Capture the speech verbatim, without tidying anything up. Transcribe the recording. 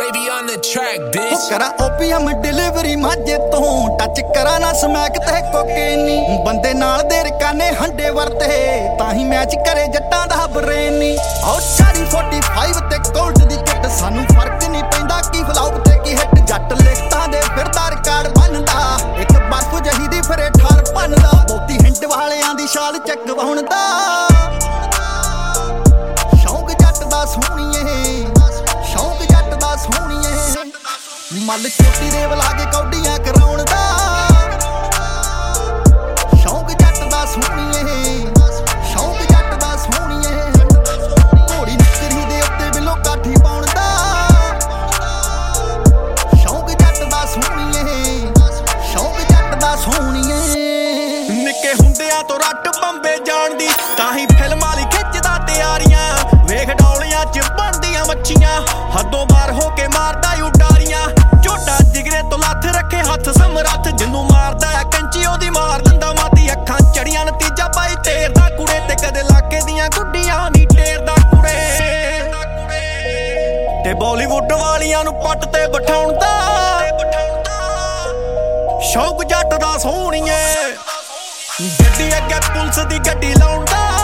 baby on the track, bitch. करा OPM delivery माजे तो टच करा ना स्मैक ते कोकेनी बंदे नाल देर काने हंडे वरते ताही मैच करे जट्टां दा ब्रेनी ओ चाली पैंतालीस ते गोल्ड दी किट सानू फर्क नहीं पैंदा की फ्लॉप ते की हिट जट लिखतां दे फिरदा रिकार्ड बनदा एक बर्फ जही दी फिरे ठार बनदा मोती हिंट वालियां दी शाल चकवाउण दा शौक जट दा सोहणीए शौक जट दा सोहणीए मल छोटी दे बुला के कौडियां कराउण दा शौक जट दा सोहणीए शौक जट दा सोहणीए घोड़ी निकरी दे उत्ते बिलो काठी पाउण दा शौक जट दा सोहणीए शौक जट दा सोहणीए निक्के हुंदियां तो रट बंबे जाण दी ताही फिल्मां ली खिੱਚਦਾ ਤਿਆਰੀਆਂ ਵੇਖ ਡੌਲੀਆਂ ਚ ਬਣਦੀਆਂ ਮੱਛੀਆਂ ਹੱਦੋਂ ਬਾਹਰ ਹੋ ਕੇ ਮਾਰਦਾ ਉਡਾਰੀਆਂ ਝੋਟਾ ਜਿਗਰੇ ਤੋਂ ਲੱਥ ਰੱਖੇ ਹੱਥ ਸਮਰੱਥ ਜਿੰਨੂੰ ਮਾਰਦਾ ਆ ਕੰਚੀ ਉਹਦੀ ਮਾਰ ਦਿੰਦਾ ਮਾਤੀ ਅੱਖਾਂ ਚੜੀਆਂ ਨਤੀਜਾ ਪਾਈ ਤੇਰ ਦਾ ਕੁੜੇ ਤੇ ਕਦੇ ਲਾਕੇ ਦੀਆਂ ਗੁੱਡੀਆਂ ਨੀ ਟੇਰ ਦਾ ਕੁੜੇ ਤੇ ਬਾਲੀਵੁੱਡ ਵਾਲੀਆਂ ਨੂੰ ਪੱਟ ਤੇ ਬਿਠਾਉਣ ਦਾ ਸ਼ੌਕ ਜੱਟ ਦਾ ਸੋਹਣੀਏ ਗੱਡੀ ਅੱਗੇ ਪੁਲਿਸ ਦੀ ਗੱਡੀ ਲਾਉਣ ਦਾ